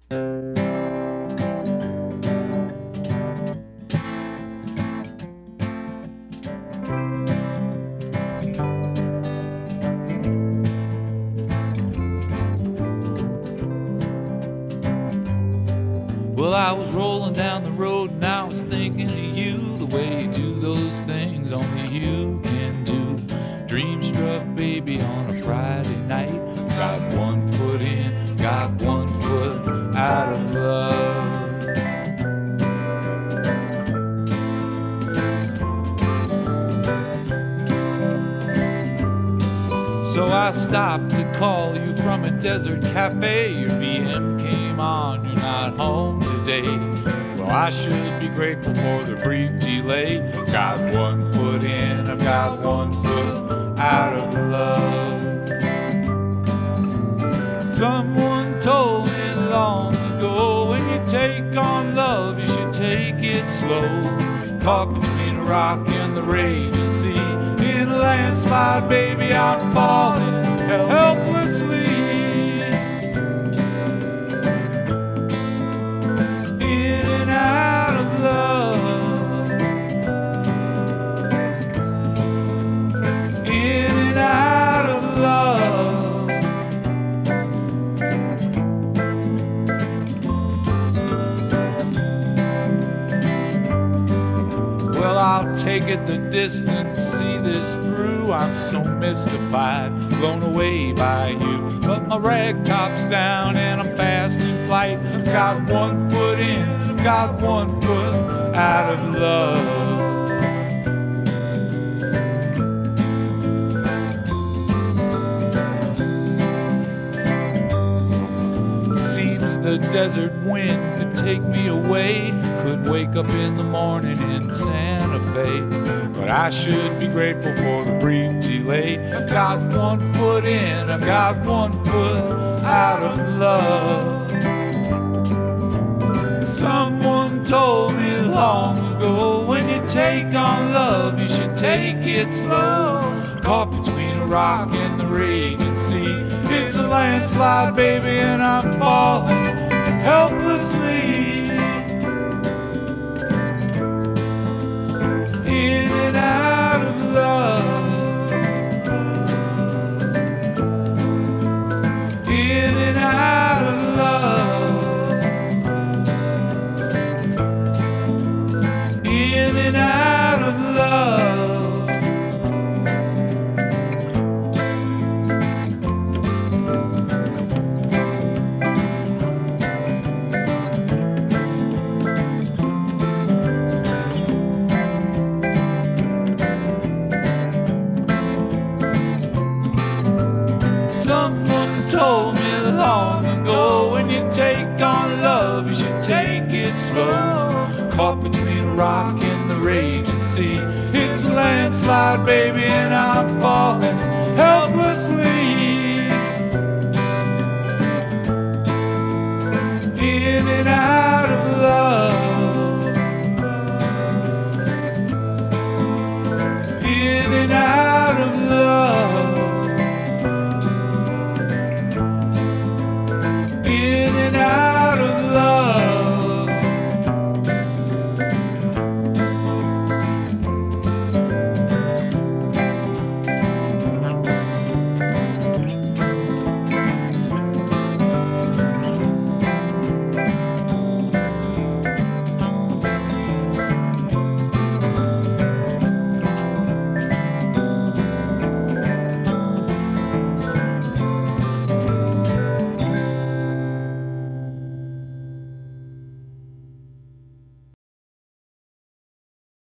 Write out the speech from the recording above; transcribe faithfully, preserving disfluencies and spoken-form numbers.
Well, I was rolling down the road and I was thinking of you, the way you do those things only you can do. Dream struck, baby, on a Friday night. Got one foot in, got one foot out of love. So I stopped to call you from a desert cafe. Your B M came on, you're not home today. Well, I should be grateful for the brief delay. Got one foot in, I've got one foot out of love. Someone told me long ago, when you take on love, you should take it slow. Caught between a rock and the raging sea. In a landslide, baby, I'm falling helplessly. In and out of love. In and out of love. Well, I'll take it the distance, see this through. I'm so mystified, blown away by you. But my rag top's down and I'm fast in flight. I've got one foot in, I've got one foot out of love. Seems the desert wind could take me away. Could wake up in the morning in Santa Fe. But I should be grateful for the brief delay. I've got one foot in, I've got one foot out of love. Someone told me long ago, when you take on love, you should take it slow. Caught between a rock and the raging sea. It's a landslide, baby, and I'm falling helplessly. In and out of love. In and out of love. In and out of love. Someone told me long ago, when you take on love, you should take it slow. Caught between a rock and the raging sea. It's a landslide, baby, and I'm falling helplessly. In and out.